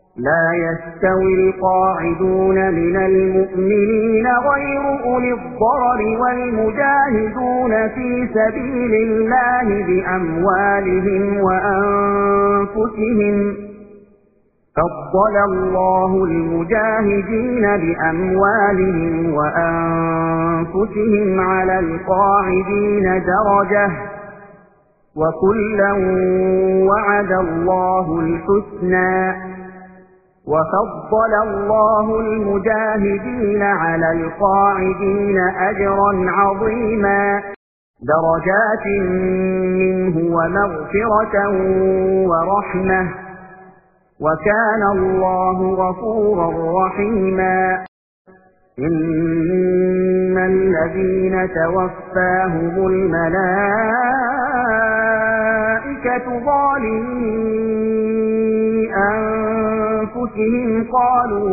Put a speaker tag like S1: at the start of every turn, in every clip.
S1: لا يستوي القاعدون من المؤمنين غير أولي الضرر والمجاهدون في سبيل الله بأموالهم وأنفسهم فضل الله المجاهدين بأموالهم وأنفسهم على القاعدين درجة وكلا وعد الله الحسنى وفضل الله المجاهدين على القاعدين أجرا عظيما درجات منه ومغفرة ورحمة وكان الله غفورا رحيما إن الذين توفاهم الملائكة ظالمي أنفسهم قالوا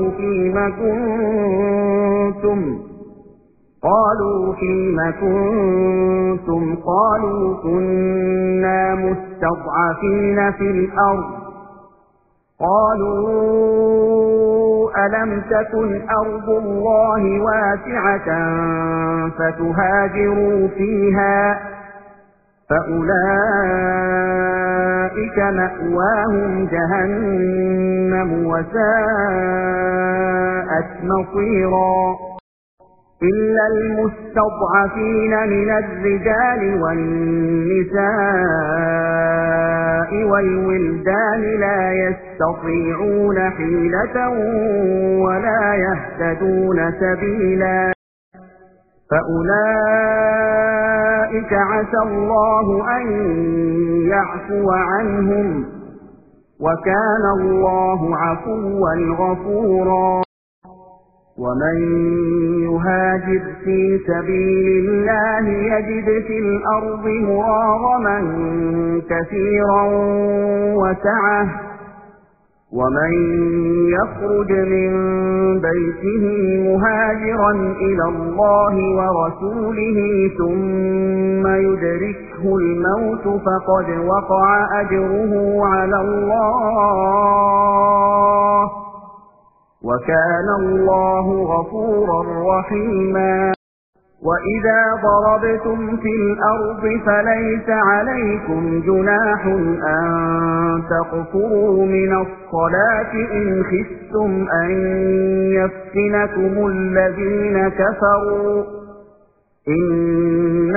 S1: فيم كنتم قالوا كنا مستضعفين في الأرض قالوا ألم تكن أرض الله واسعة فتهاجروا فيها فأولئك مأواهم جهنم وساءت مصيرا إلا المستضعفين من الرجال والنساء والولدان لا يستطيعون حيلة ولا يهتدون سبيلا فأولئك عسى الله أن يعفو عنهم وكان الله عفوا غفورا ومن يهاجر في سبيل الله يجد في الأرض مراغما كثيرا وسعة ومن يخرج من بيته مهاجرا إلى الله ورسوله ثم يدركه الموت فقد وقع أجره على الله وكان الله غفورا رحيما وإذا ضربتم في الأرض فليس عليكم جناح أن تقصروا من الصلاة إن خفتم أن يفتنكم الذين كفروا إن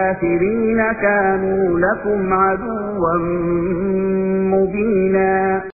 S1: الكافرين كانوا لكم عدوا مبينا